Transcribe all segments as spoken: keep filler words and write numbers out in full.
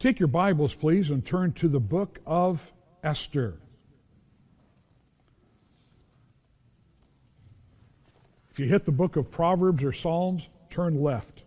Take your Bibles, please, and turn to the book of Esther. If you hit the book of Proverbs or Psalms, turn left.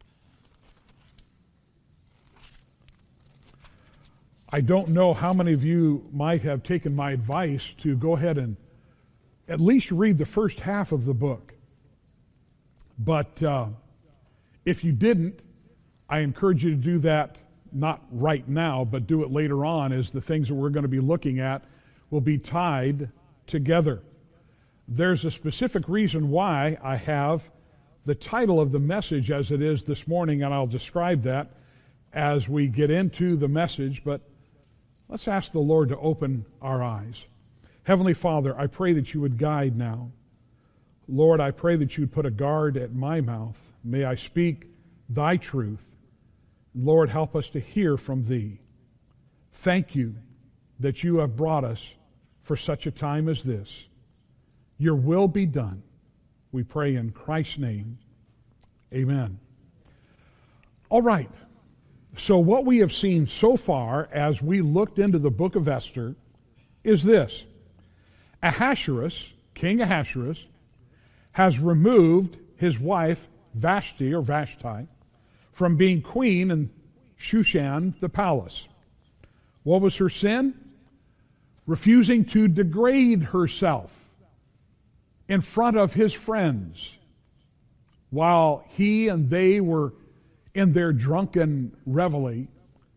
I don't know how many of you might have taken my advice to go ahead and at least read the first half of the book. But uh, if you didn't, I encourage you to do that, not right now, but do it later on, as the things that we're going to be looking at will be tied together. There's a specific reason why I have the title of the message as it is this morning, and I'll describe that as we get into the message, but let's ask the Lord to open our eyes. Heavenly Father, I pray that you would guide now. Lord, I pray that you would put a guard at my mouth. May I speak thy truth. Lord, help us to hear from thee. Thank you that you have brought us for such a time as this. Your will be done. We pray in Christ's name. Amen. All right. So what we have seen so far as we looked into the book of Esther is this. Ahasuerus, King Ahasuerus, has removed his wife Vashti or Vashti from being queen in Shushan, the palace. What was her sin? Refusing to degrade herself in front of his friends while he and they were in their drunken revelry.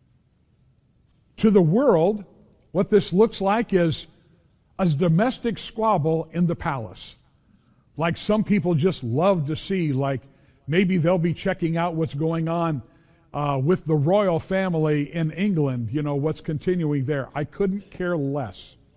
To the world, what this looks like is a domestic squabble in the palace. Like some people just love to see, like maybe they'll be checking out what's going on uh, with the royal family in England, you know, what's continuing there. I couldn't care less.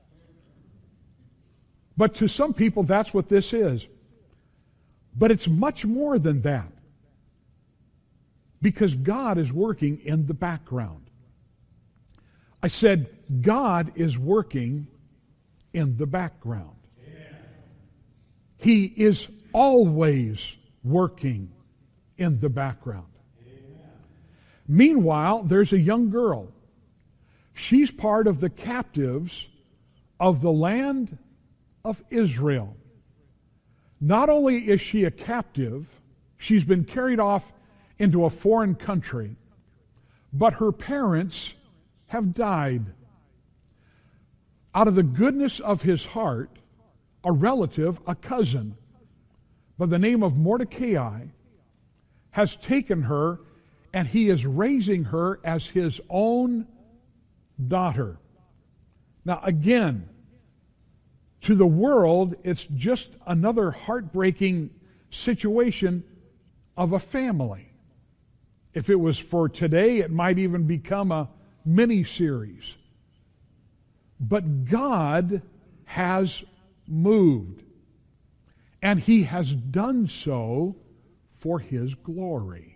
But to some people, that's what this is. But it's much more than that. Because God is working in the background. I said, God is working in the background. Amen. He is always working in the background. Amen. Meanwhile, there's a young girl. She's part of the captives of the land of Israel. Not only is she a captive, she's been carried off into a foreign country, but her parents have died. Out of the goodness of his heart, a relative, a cousin, by the name of Mordecai, has taken her and he is raising her as his own daughter. Now again, to the world, it's just another heartbreaking situation of a family. If it was for today, it might even become a mini-series. But God has moved, and He has done so for His glory.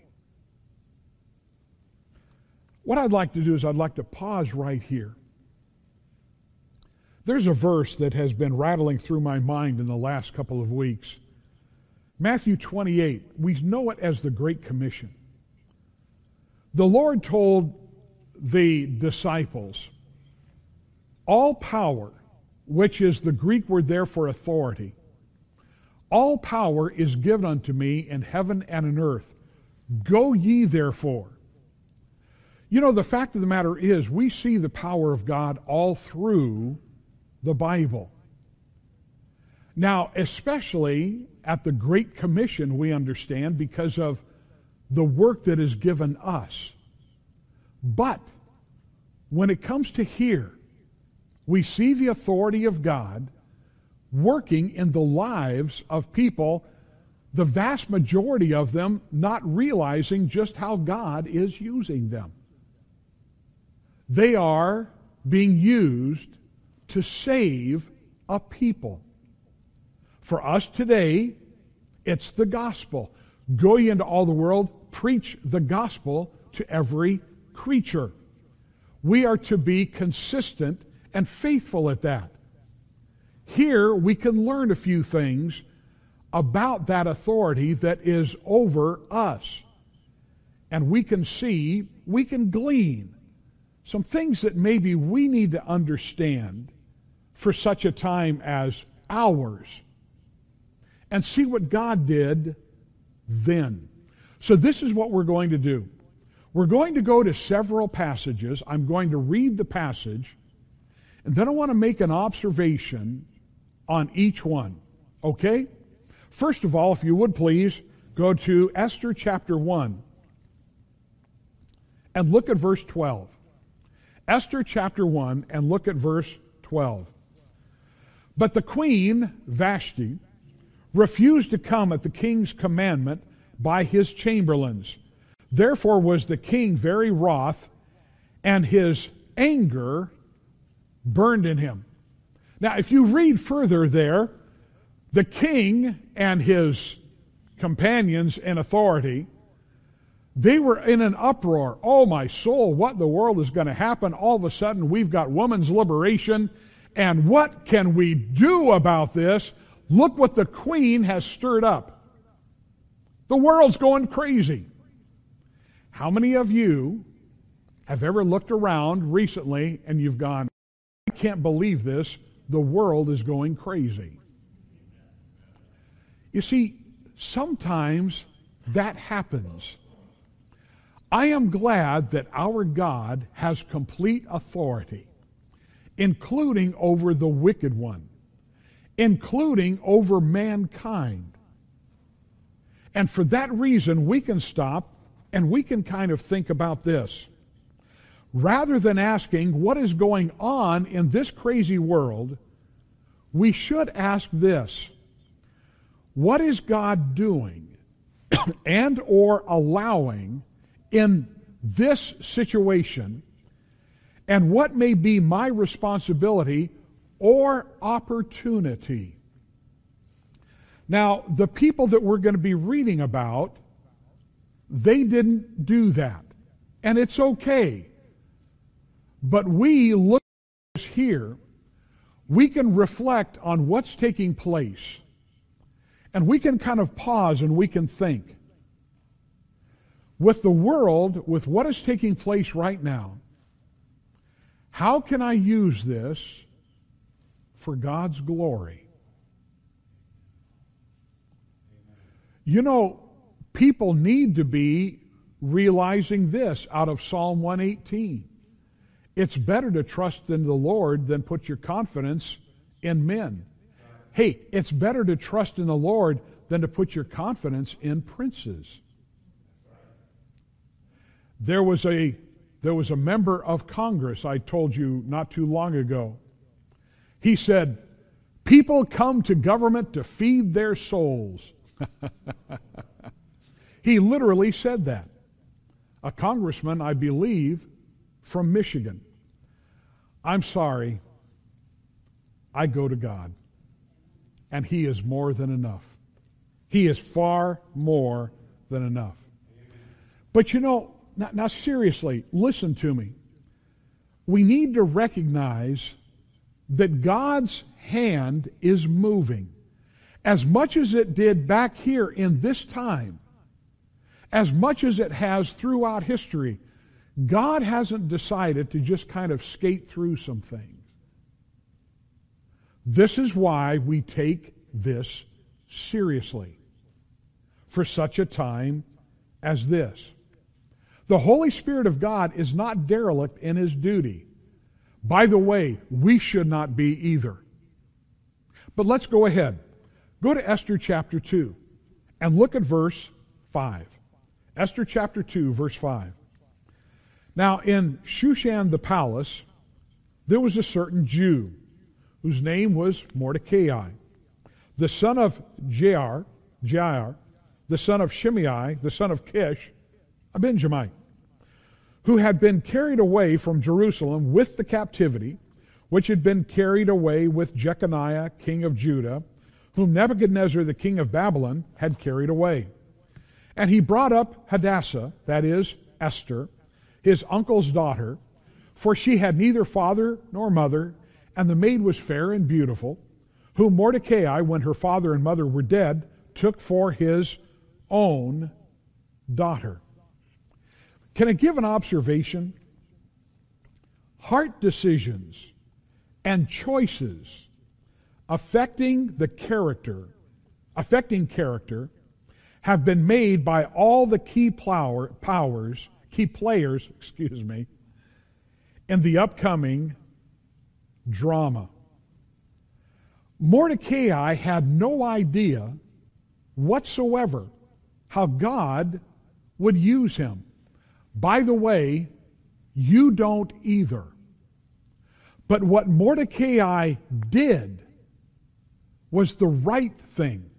What I'd like to do is I'd like to pause right here. There's a verse that has been rattling through my mind in the last couple of weeks. Matthew twenty-eight, we know it as the Great Commission. The Lord told the disciples, all power, which is the Greek word there for authority, all power is given unto me in heaven and in earth. Go ye therefore. You know, the fact of the matter is, we see the power of God all through the Bible. Now, especially at the Great Commission, we understand because of the work that is given us. But when it comes to here, we see the authority of God working in the lives of people, the vast majority of them not realizing just how God is using them. They are being used to save a people. For us today, it's the gospel. Go ye into all the world, preach the gospel to every creature. We are to be consistent and faithful at that. Here we can learn a few things about that authority that is over us. And we can see, we can glean some things that maybe we need to understand for such a time as ours, and see what God did then. So this is what we're going to do. We're going to go to several passages. I'm going to read the passage, and then I want to make an observation on each one. Okay? First of all, if you would please, go to Esther chapter one and look at verse twelve. Esther chapter one and look at verse twelve. But the queen, Vashti, refused to come at the king's commandment by his chamberlains. Therefore was the king very wroth, and his anger burned in him. Now, if you read further there, the king and his companions in authority, they were in an uproar. Oh, my soul, what in the world is going to happen? All of a sudden, we've got women's liberation, and what can we do about this? Look what the queen has stirred up. The world's going crazy. How many of you have ever looked around recently and you've gone, I can't believe this, the world is going crazy? You see, sometimes that happens. I am glad that our God has complete authority, including over the wicked one, including over mankind. And for that reason, we can stop and we can kind of think about this. Rather than asking what is going on in this crazy world, we should ask this: what is God doing and or allowing in this situation, and what may be my responsibility or opportunity? Now, the people that we're going to be reading about, they didn't do that. And it's okay. But we look at this here, we can reflect on what's taking place. And we can kind of pause and we can think. With the world, with what is taking place right now, how can I use this for God's glory? You know, people need to be realizing this out of Psalm one eighteen. It's better to trust in the Lord than put your confidence in men. Hey, it's better to trust in the Lord than to put your confidence in princes. There was a there was a member of Congress, I told you not too long ago. He said, people come to government to feed their souls. He literally said that. A congressman, I believe, from Michigan. I'm sorry. I go to God. And He is more than enough. He is far more than enough. But you know, now, now seriously, listen to me. We need to recognize that God's hand is moving. As much as it did back here in this time, as much as it has throughout history, God hasn't decided to just kind of skate through some things. This is why we take this seriously for such a time as this. The Holy Spirit of God is not derelict in His duty. By the way, we should not be either. But let's go ahead. Go to Esther chapter two and look at verse five. Esther chapter two, verse five. Now in Shushan the palace, there was a certain Jew whose name was Mordecai, the son of Jair, Jair, the son of Shimei, the son of Kish, a Benjamite, who had been carried away from Jerusalem with the captivity, which had been carried away with Jeconiah, king of Judah, whom Nebuchadnezzar, the king of Babylon, had carried away. And he brought up Hadassah, that is, Esther, his uncle's daughter, for she had neither father nor mother, and the maid was fair and beautiful, whom Mordecai, when her father and mother were dead, took for his own daughter. Can I give an observation? heart decisions, and choices affecting the character, affecting character, have been made by all the key plower, powers, key players, excuse me, in the upcoming drama. Mordecai had no idea whatsoever how God would use him. By the way, you don't either. But what Mordecai did was the right thing.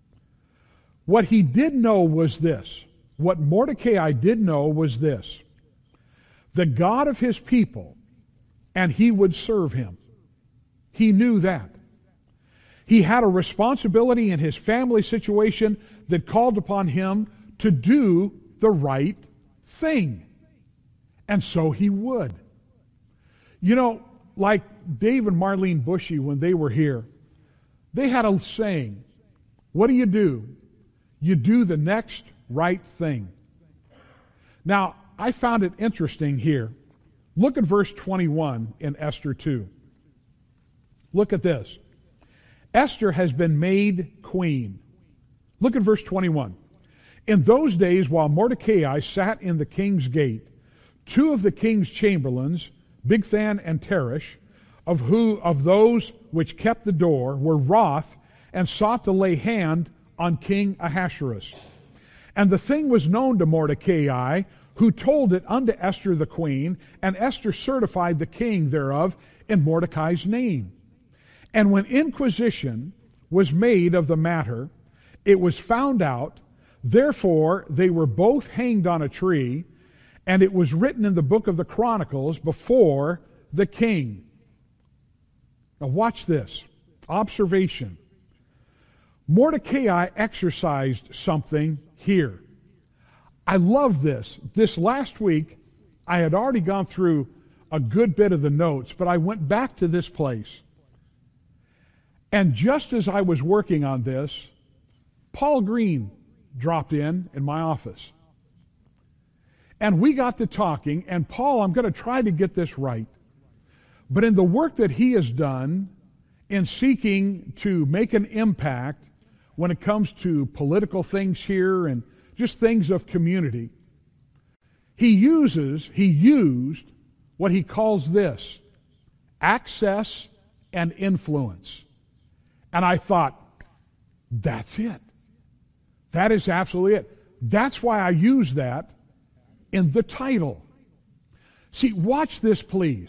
What he did know was this. What Mordecai did know was this. The God of his people, and he would serve him. He knew that. He had a responsibility in his family situation that called upon him to do the right thing. And so he would. You know, like Dave and Marlene Bushy, when they were here, they had a saying, what do you do? You do the next right thing. Now, I found it interesting here. Look at verse twenty-one in Esther two. Look at this. Esther has been made queen. Look at verse twenty-one. In those days, while Mordecai sat in the king's gate, two of the king's chamberlains, Bigthan and Teresh, of who of those which kept the door, were wroth and sought to lay hand on King Ahasuerus. And the thing was known to Mordecai, who told it unto Esther the queen, and Esther certified the king thereof in Mordecai's name. And when inquisition was made of the matter, it was found out, therefore they were both hanged on a tree, and it was written in the book of the Chronicles before the king. Now watch this. Observation. Mordecai exercised something here. I love this. This last week, I had already gone through a good bit of the notes, but I went back to this place. And just as I was working on this, Paul Green dropped in in my office. And we got to talking, and Paul, I'm going to try to get this right, but in the work that he has done in seeking to make an impact when it comes to political things here and just things of community, he uses, he used what he calls this, access and influence. And I thought, that's it. That is absolutely it. That's why I use that in the title. See, watch this, please.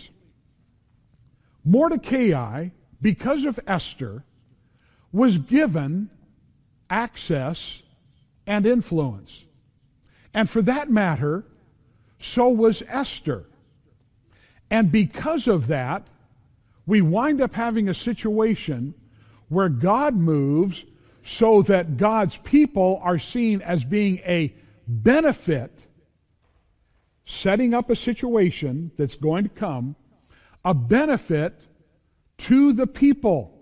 Mordecai, because of Esther, was given access and influence. And for that matter, so was Esther. And because of that, we wind up having a situation where God moves so that God's people are seen as being a benefit, setting up a situation that's going to come, a benefit to the people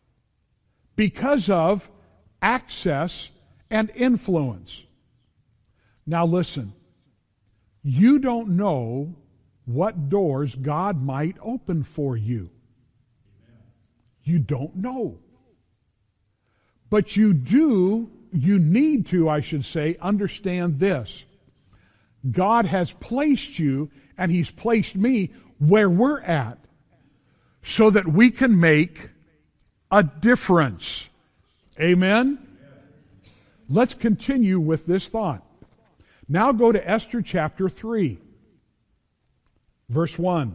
because of access and influence. Now listen, you don't know what doors God might open for you. You don't know. But you do, you need to, I should say, understand this. God has placed you, and He's placed me where we're at so that we can make a difference. Amen? Let's continue with this thought. Now go to Esther chapter three, verse one.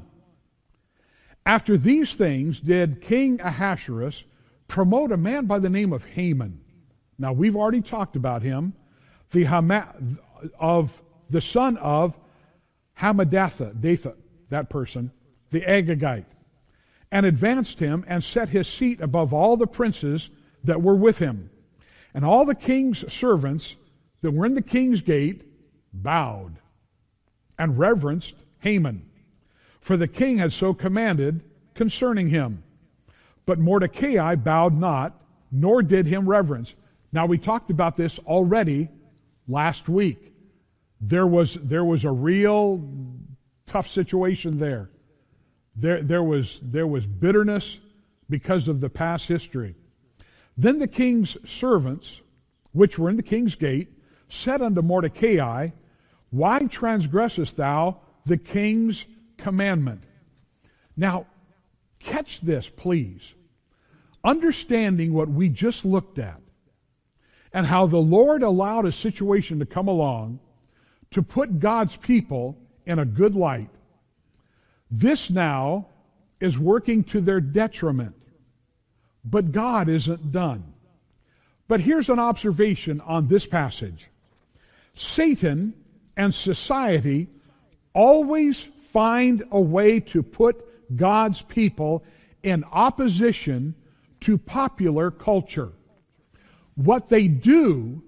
After these things did King Ahasuerus promote a man by the name of Haman. Now we've already talked about him, the Hama, of the son of Hammedatha, Datha, that person, the Agagite, and advanced him and set his seat above all the princes that were with him. And all the king's servants that were in the king's gate bowed and reverenced Haman, for the king had so commanded concerning him. But Mordecai bowed not, nor did him reverence. Now we talked about this already last week. There was, there was a real tough situation there. There, there was, there was bitterness because of the past history. Then the king's servants, which were in the king's gate, said unto Mordecai, Why transgressest thou the king's commandment? Now, catch this, please. Understanding what we just looked at and how the Lord allowed a situation to come along to put God's people in a good light, this now is working to their detriment. But God isn't done. But here's an observation on this passage. Satan and society always find a way to put God's people in opposition to popular culture. What they do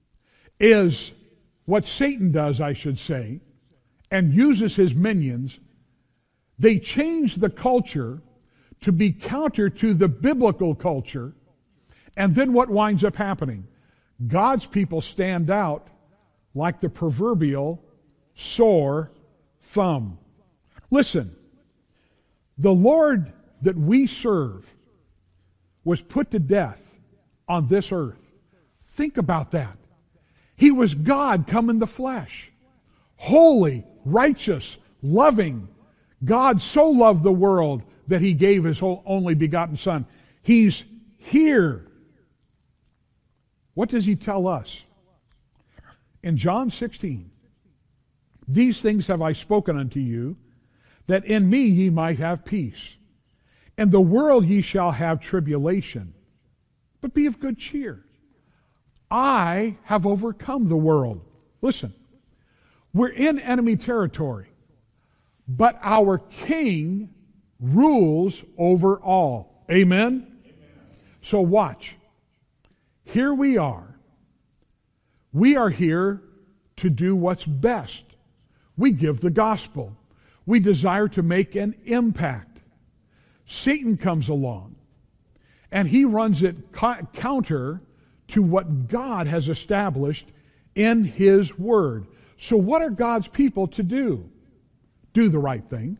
is what Satan does, I should say, and uses his minions. They change the culture to be counter to the biblical culture, and then what winds up happening? God's people stand out like the proverbial sore thumb. Listen, the Lord that we serve was put to death on this earth. Think about that. He was God come in the flesh. Holy, righteous, loving. God so loved the world that He gave His only begotten Son. He's here. What does He tell us? In John sixteen, These things have I spoken unto you, that in me ye might have peace. In the world ye shall have tribulation, but be of good cheer. I have overcome the world. Listen, we're in enemy territory, but our King rules over all. Amen? Amen? So watch. Here we are. We are here to do what's best. We give the gospel. We desire to make an impact. Satan comes along, and he runs it co- counter to what God has established in His Word. So what are God's people to do? Do the right thing.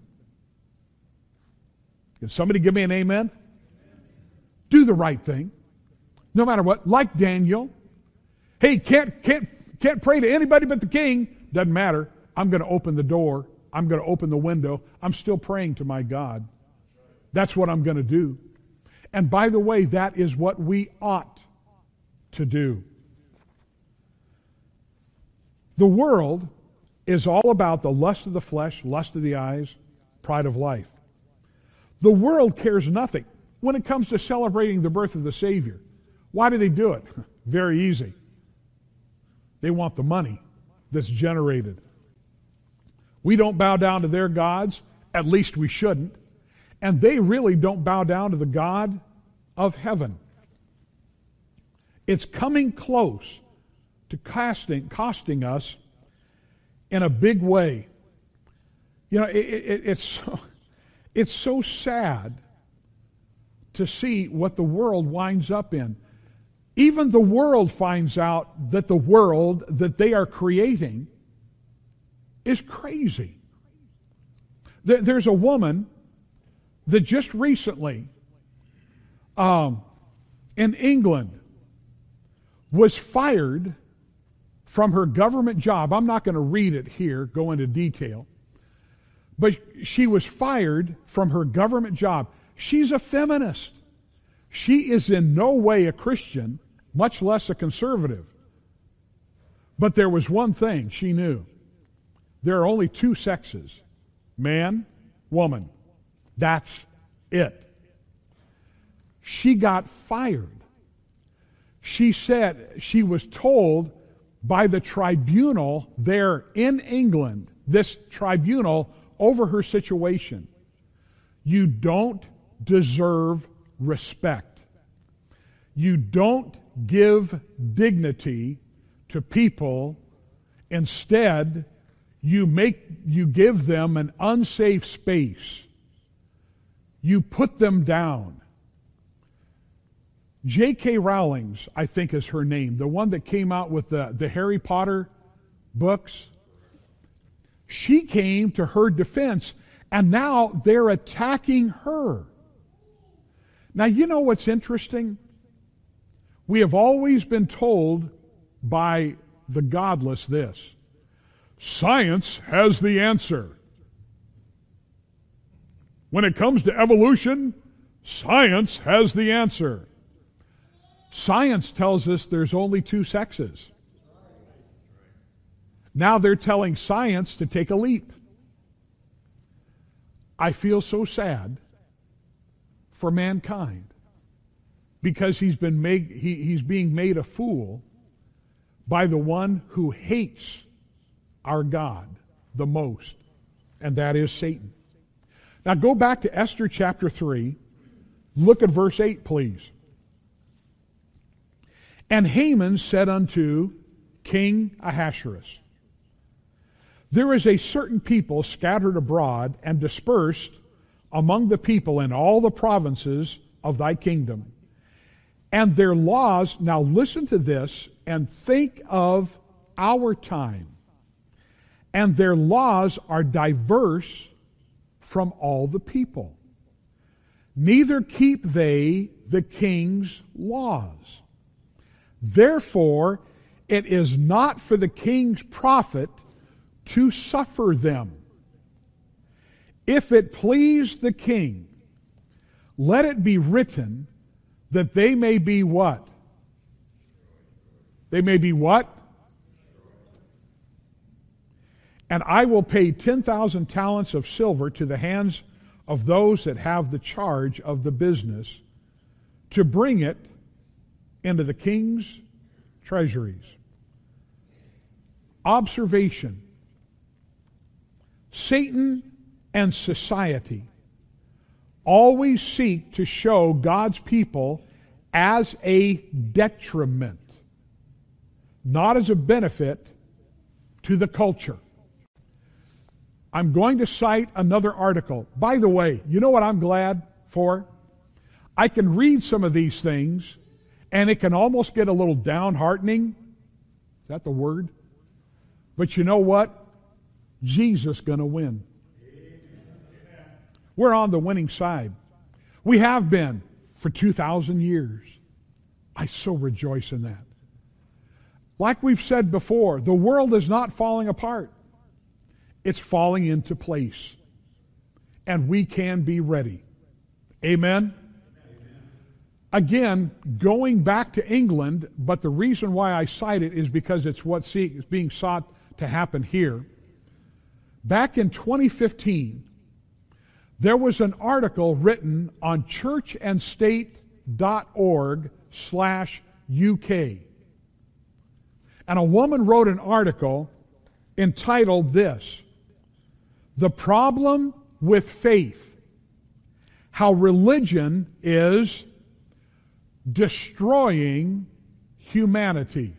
Can somebody give me an amen? Do the right thing. No matter what. Like Daniel. Hey, can't, can't, can't pray to anybody but the king. Doesn't matter. I'm going to open the door. I'm going to open the window. I'm still praying to my God. That's what I'm going to do. And by the way, that is what we ought to do. The world is all about the lust of the flesh, lust of the eyes, pride of life. The world cares nothing when it comes to celebrating the birth of the Savior. Why do they do it? Very easy. They want the money that's generated. We don't bow down to their gods, at least we shouldn't, and they really don't bow down to the God of heaven. It's coming close to costing, costing us in a big way. You know, it, it, it's, so, it's so sad to see what the world winds up in. Even the world finds out that the world that they are creating is crazy. There, there's a woman that just recently um, in England was fired from her government job. I'm not going to read it here, go into detail. But she was fired from her government job. She's a feminist. She is in no way a Christian, much less a conservative. But there was one thing she knew. There are only two sexes, man, woman. That's it. She got fired. She said she was told by the tribunal there in England, this tribunal over her situation, you don't deserve respect. You don't give dignity to people. Instead, you make you give them an unsafe space. You put them down. J K Rowling's, I think is her name, the one that came out with the, the Harry Potter books. She came to her defense And now they're attacking her. Now, you know what's interesting? We have always been told by the godless this: science has the answer. When it comes to evolution, science has the answer. Science tells us there's only two sexes. Now they're telling science to take a leap. I feel so sad for mankind because he's been made, he, he's being made a fool by the one who hates our God the most, and that is Satan. Now go back to Esther chapter three. Look at verse eight, please. And Haman said unto King Ahasuerus, there is a certain people scattered abroad and dispersed among the people in all the provinces of thy kingdom. And their laws, now listen to this and think of our time. And their laws are diverse from all the people. Neither keep they the king's laws. Therefore, it is not for the king's profit to suffer them. If it please the king, let it be written that they may be what? They may be what? And I will pay ten thousand talents of silver to the hands of those that have the charge of the business to bring it into the king's treasuries. Observation. Satan and society always seek to show God's people as a detriment, not as a benefit to the culture. I'm going to cite another article. By the way, you know what I'm glad for? I can read some of these things, and it can almost get a little downheartening. Is that the word? But you know what? Jesus is going to win. We're on the winning side. We have been for two thousand years. I so rejoice in that. Like we've said before, the world is not falling apart. It's falling into place. And we can be ready. Amen? Again, going back to England, but the reason why I cite it is because it's what's being sought to happen here. Back in twenty fifteen, there was an article written on churchandstate.org slash UK. And a woman wrote an article entitled this, The Problem with Faith, How Religion is Destroying Humanity.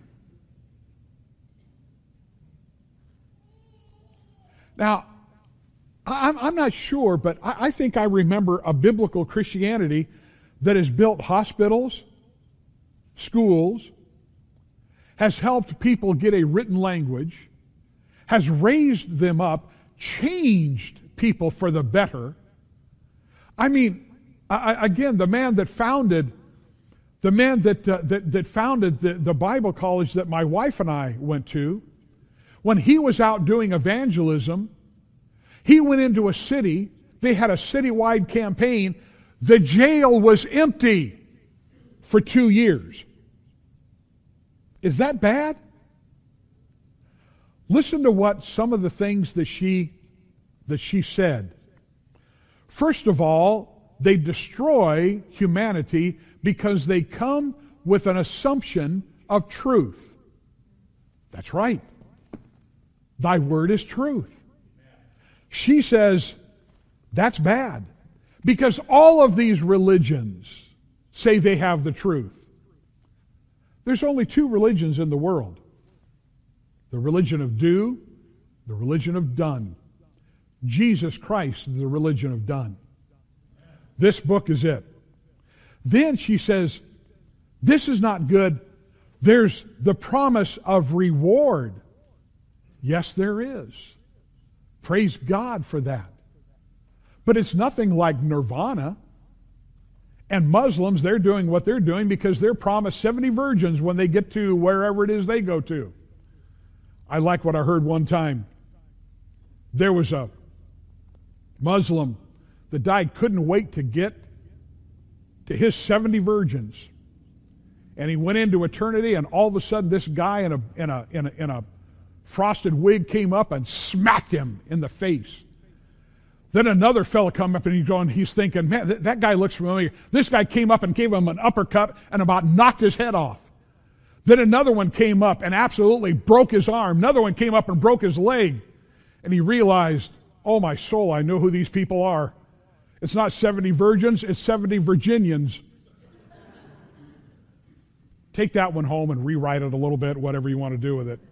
Now, I'm, I'm not sure, but I, I think I remember a biblical Christianity that has built hospitals, schools, has helped people get a written language, has raised them up, changed people for the better. I mean, I, again, the man that founded, the man that uh, that, that founded the, the Bible college that my wife and I went to, when he was out doing evangelism, he went into a city, they had a citywide campaign, the jail was empty for two years. Is that bad? Listen to what some of the things that she that she said. First of all, they destroy humanity because they come with an assumption of truth. That's right. Thy word is truth. She says, that's bad. Because all of these religions say they have the truth. There's only two religions in the world. The religion of do, the religion of done. Jesus Christ is the religion of done. This book is it. Then she says, this is not good. There's the promise of reward. Yes, there is. Praise God for that. But it's nothing like nirvana. And Muslims, they're doing what they're doing because they're promised seventy virgins when they get to wherever it is they go to. I like what I heard one time. There was a Muslim that died, couldn't wait to get to his seventy virgins. And he went into eternity, and all of a sudden this guy in a, in a, in a, in a frosted wig came up and smacked him in the face. Then another fella come up and he's going, he's thinking, man, th- that guy looks familiar. This guy came up and gave him an uppercut and about knocked his head off. Then another one came up and absolutely broke his arm. Another one came up and broke his leg. And he realized, oh my soul, I know who these people are. It's not seventy virgins, it's seventy Virginians. Take that one home and rewrite it a little bit, whatever you want to do with it.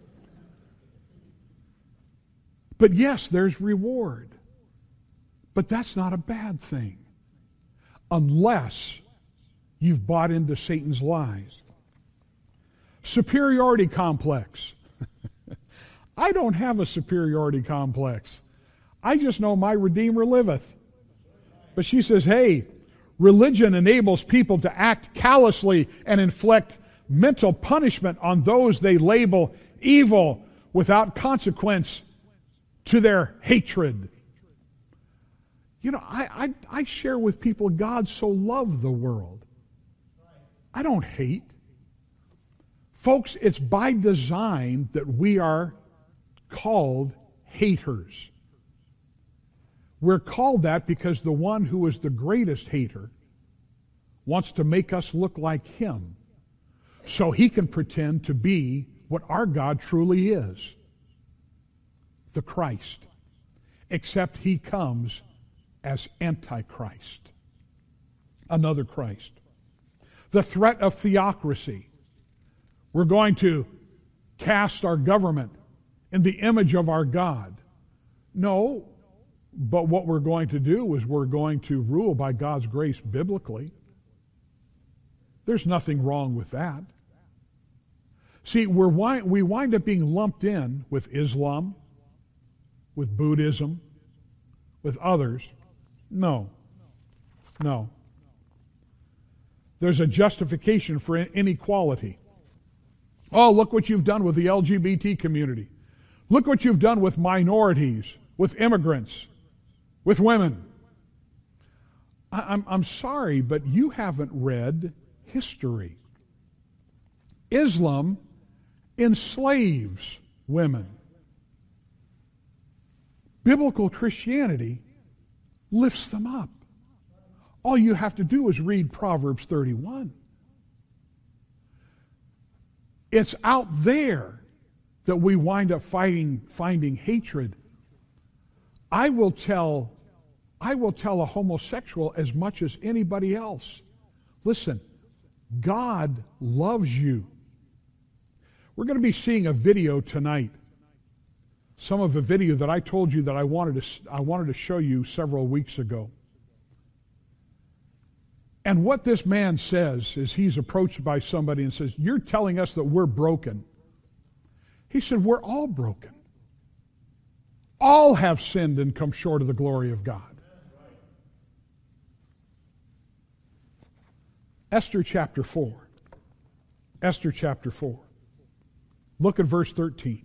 But yes, there's reward. But that's not a bad thing. Unless you've bought into Satan's lies. Superiority complex. I don't have a superiority complex. I just know my Redeemer liveth. But she says, hey, religion enables people to act callously and inflict mental punishment on those they label evil without consequence to their hatred. You know, I, I, I share with people, God so loved the world. I don't hate. Folks, it's by design that we are called haters. We're called that because the one who is the greatest hater wants to make us look like him so he can pretend to be what our God truly is, the Christ, except he comes as Antichrist, another Christ. The threat of theocracy. We're going to cast our government in the image of our God. No, but what we're going to do is we're going to rule by God's grace biblically. There's nothing wrong with that. See, we're, we wind up being lumped in with Islam, with Buddhism, with others. No. No. There's a justification for inequality. Oh, look what you've done with the L G B T community. Look what you've done with minorities, with immigrants, with women. I, I'm, I'm sorry, but you haven't read history. Islam enslaves women. Biblical Christianity lifts them up. All you have to do is read Proverbs thirty-one. It's out there that we wind up fighting, finding hatred. I will tell, I will tell a homosexual as much as anybody else. Listen, God loves you. We're going to be seeing a video tonight. Some of a video that I told you that I wanted to, I wanted to show you several weeks ago. And what this man says is he's approached by somebody and says, you're telling us that we're broken. He said, we're all broken. All have sinned and come short of the glory of God. Esther chapter four. Esther chapter four. Look at verse thirteen.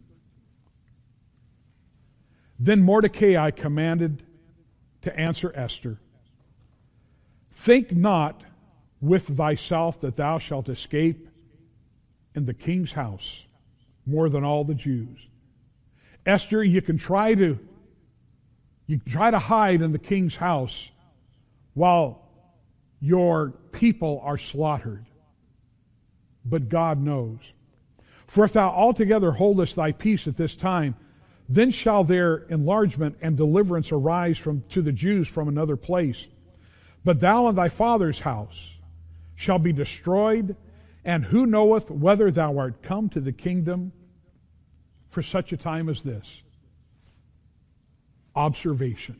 Then Mordecai commanded to answer Esther, think not with thyself that thou shalt escape in the king's house more than all the Jews. Esther, you can try to you can try to hide in the king's house while your people are slaughtered. But God knows. For if thou altogether holdest thy peace at this time, then shall their enlargement and deliverance arise from to the Jews from another place. But thou and thy father's house shall be destroyed, and who knoweth whether thou art come to the kingdom for such a time as this? Observation.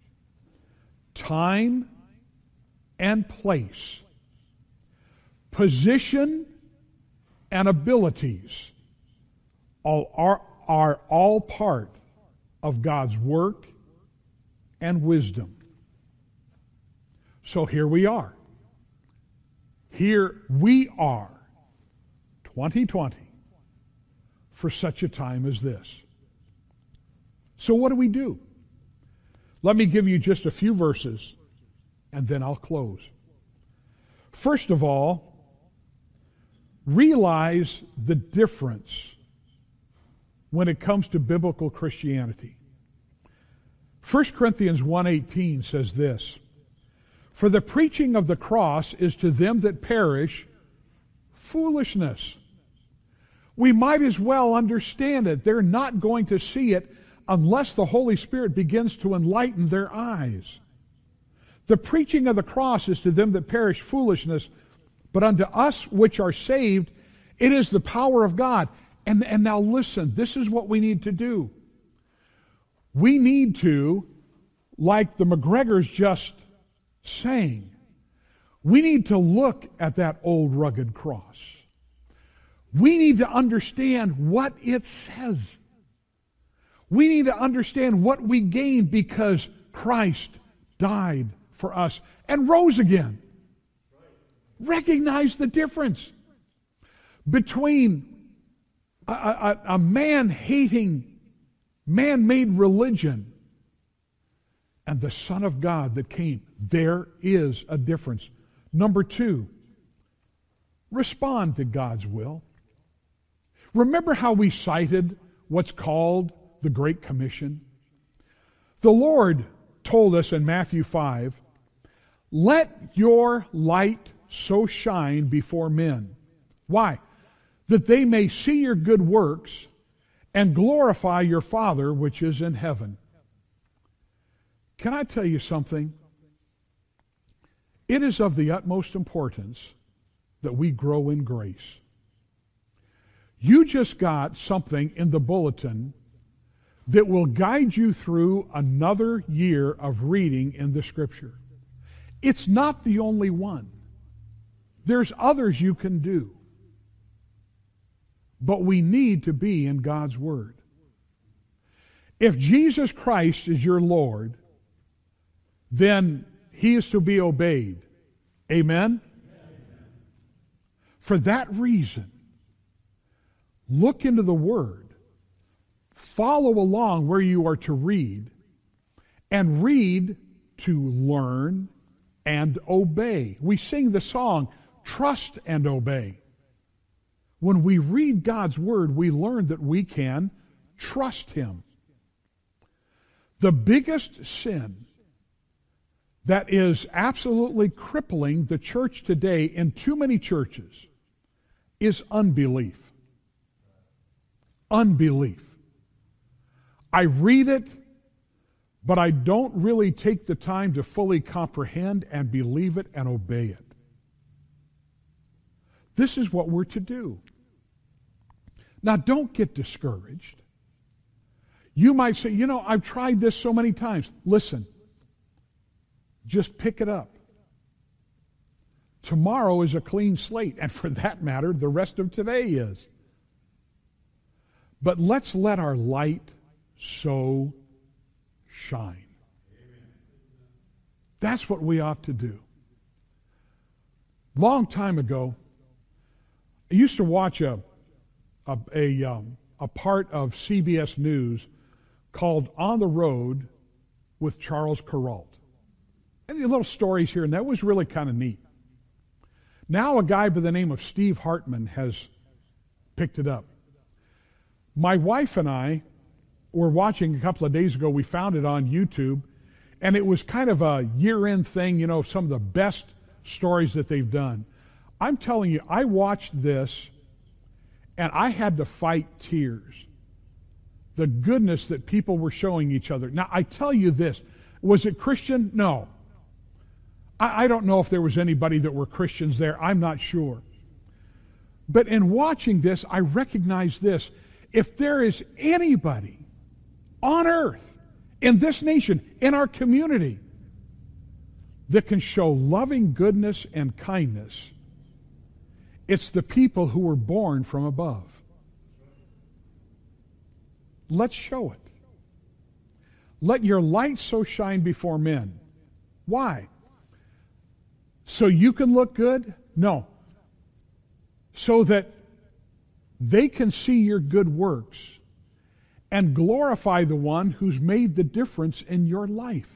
Time and place. Position and abilities all are, are all part of God's work and wisdom. So here we are. Here we are, twenty twenty, for such a time as this. So what do we do? Let me give you just a few verses, and then I'll close. First of all, realize the difference when it comes to biblical Christianity. First Corinthians one eighteen says this, "For the preaching of the cross is to them that perish foolishness." We might as well understand it. They're not going to see it unless the Holy Spirit begins to enlighten their eyes. The preaching of the cross is to them that perish foolishness, but unto us which are saved, it is the power of God. And, and now listen, this is what we need to do. We need to, like the McGregors just sang, we need to look at that old rugged cross. We need to understand what it says. We need to understand what we gain because Christ died for us and rose again. Recognize the difference between a, a, a man-hating, man-made religion and the Son of God that came. There is a difference. Number two, respond to God's will. Remember how we cited what's called the Great Commission? The Lord told us in Matthew five, "Let your light so shine before men." Why? That they may see your good works and glorify your Father which is in heaven. Can I tell you something? It is of the utmost importance that we grow in grace. You just got something in the bulletin that will guide you through another year of reading in the Scripture. It's not the only one. There's others you can do. But we need to be in God's Word. If Jesus Christ is your Lord, then He is to be obeyed. Amen? Amen. For that reason, look into the Word, follow along where you are to read, and read to learn and obey. We sing the song, "Trust and Obey." When we read God's Word, we learn that we can trust Him. The biggest sin that is absolutely crippling the church today in too many churches is unbelief. Unbelief. I read it, but I don't really take the time to fully comprehend and believe it and obey it. This is what we're to do. Now, don't get discouraged. You might say, you know, I've tried this so many times. Listen, just pick it up. Tomorrow is a clean slate, and for that matter, the rest of today is. But let's let our light so shine. That's what we ought to do. Long time ago, I used to watch a a a, um, a part of C B S News called On the Road with Charles Kuralt. And the little stories here and that was really kind of neat. Now a guy by the name of Steve Hartman has picked it up. My wife and I were watching a couple of days ago. We found it on YouTube, and it was kind of a year-end thing, you know, some of the best stories that they've done. I'm telling you, I watched this, and I had to fight tears. The goodness that people were showing each other. Now, I tell you this, was it Christian? No. I, I don't know if there was anybody that were Christians there. I'm not sure. But in watching this, I recognize this. If there is anybody on earth, in this nation, in our community, that can show loving goodness and kindness, it's the people who were born from above. Let's show it. Let your light so shine before men. Why? So you can look good? No. So that they can see your good works and glorify the one who's made the difference in your life.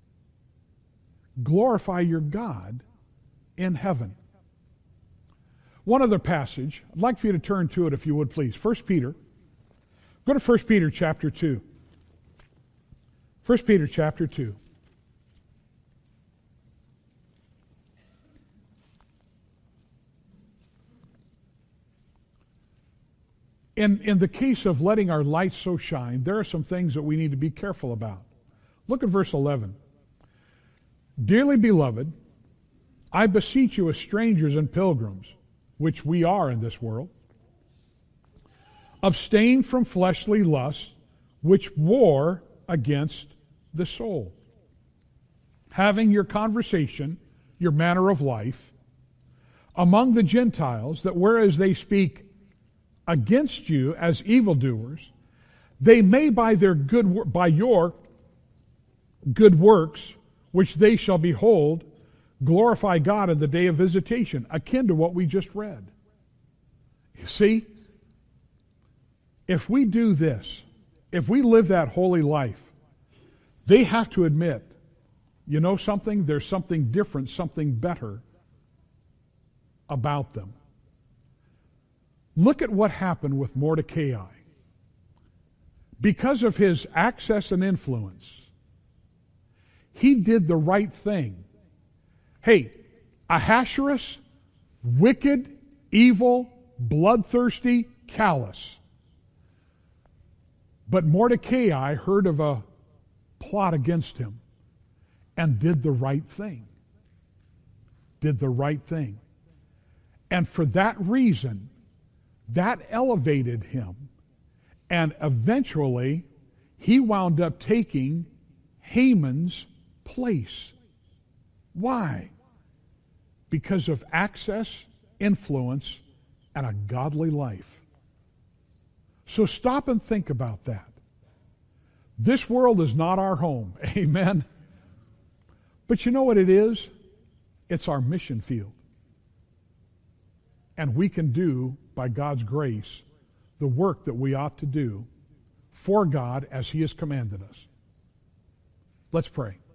Glorify your God in heaven. One other passage, I'd like for you to turn to it if you would please. First Peter. Go to First Peter chapter two. First Peter chapter two. In, in the case of letting our light so shine, there are some things that we need to be careful about. Look at verse eleven. Dearly beloved, I beseech you as strangers and pilgrims, which we are in this world, abstain from fleshly lusts, which war against the soul. Having your conversation, your manner of life, among the Gentiles, that whereas they speak against you as evildoers, they may by their good by your good works, which they shall behold, glorify God in the day of visitation, akin to what we just read. You see, if we do this, if we live that holy life, they have to admit, you know something? There's something different, something better about them. Look at what happened with Mordecai. Because of his access and influence, he did the right thing. Hey, Ahasuerus, wicked, evil, bloodthirsty, callous. But Mordecai heard of a plot against him and did the right thing. Did the right thing. And for that reason, that elevated him. And eventually, he wound up taking Haman's place. Why? Because of access, influence, and a godly life. So stop and think about that. This world is not our home. Amen. But you know what it is? It's our mission field. And we can do, by God's grace, the work that we ought to do for God as He has commanded us. Let's pray.